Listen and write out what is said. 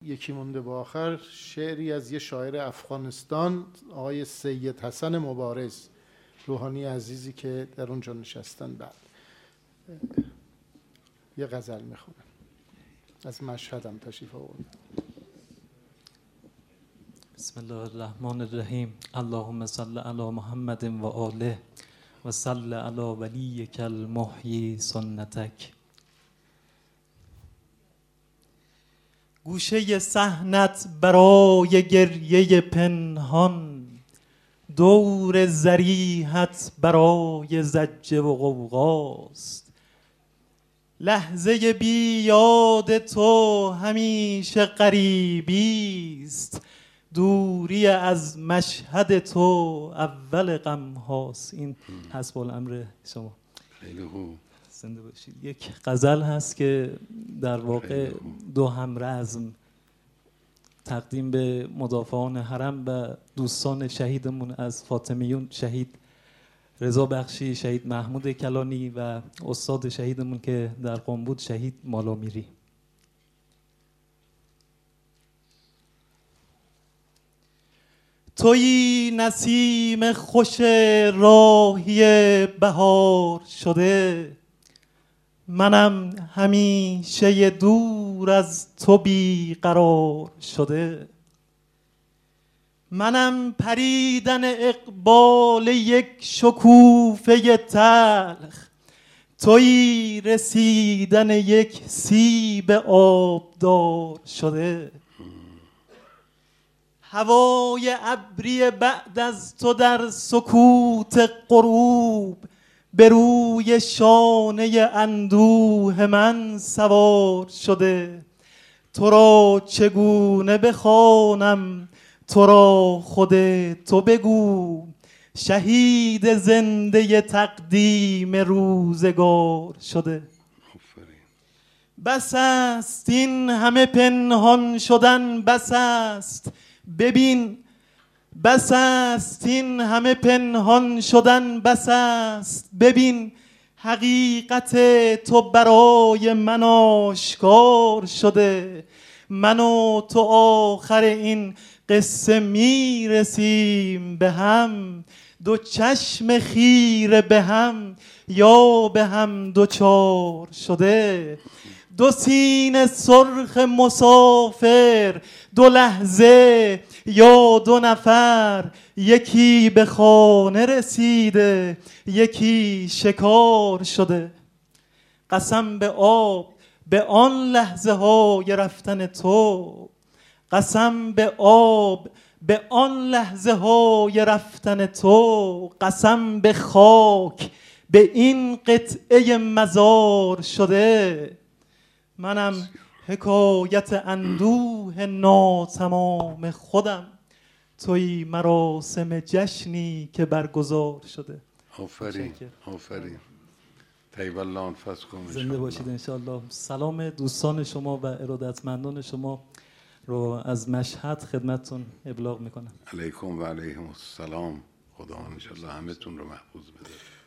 یکی مونده با آخر، شعری از یه شاعر افغانستان، آقای سید حسن مبارز، روحانی عزیزی که در اونجا نشستن. بعد یه غزل میخونم، از مشهد هم تشریف آوردن. بسم الله الرحمن الرحیم. اللهم صل علی محمد و آله و صل علی ولیک المحیی سنتک. گوشه صحنت برای گریه پنهان، دور ضریحت برای زجه و غوغاست. لحظه بی یاد تو همیشه غریبیست، دوری از مشهد تو اول غم هاست. این حسب الامر شما. خیلی خوب. زنده باشید. یک غزل هست که در واقع دو همرزم تقدیم به مدافعان حرم و دوستان شهیدمون از فاطمیون، شهید رضا بخشی، شهید محمود کلانی و استاد شهیدمون که در قم بود، شهید مالامیری. تویی نسیم خوش راهی بهار شده، منم همیشه دور از تو بی قرار شده. منم پریدن اقبال یک شکوفه تلخ، تویی رسیدن یک سیب آبدار شده. هوای ابری بعد از تو در سکوت غروب، به روی شانه اندوه من سوار شده. تو را چگونه بخوانم، تو را خود تو بگو، شهید زنده تقدیم روزگار شده. بس است این همه پنهان شدن، بس است ببین، بس است این همه پنهان شدن، بس است ببین، حقیقت تو برای من آشکار شده. من و تو آخر این قصه میرسیم به هم، دو چشم خیره به هم یا به هم دوچار شده. دو سینه سرخ مسافر، دو لحظه یا دو نفر، یکی به خانه رسیده، یکی شکار شده. قسم به آب به آن لحظه های رفتن تو، قسم به آب به آن لحظه های رفتن تو، قسم به خاک به این قطعه مزار شده. منم حکایت اندوه ناتمام خودم، توی مراسم جشنی که برگزار شده. آفرین آفرین. طیب الله انفسکم. زنده باشید انشالله. سلام دوستان شما و ارادتمندان شما رو از مشهد خدمتتون ابلاغ میکنم. علیکم و علیهم السلام. خدا انشالله همه تون رو محفوظ بده.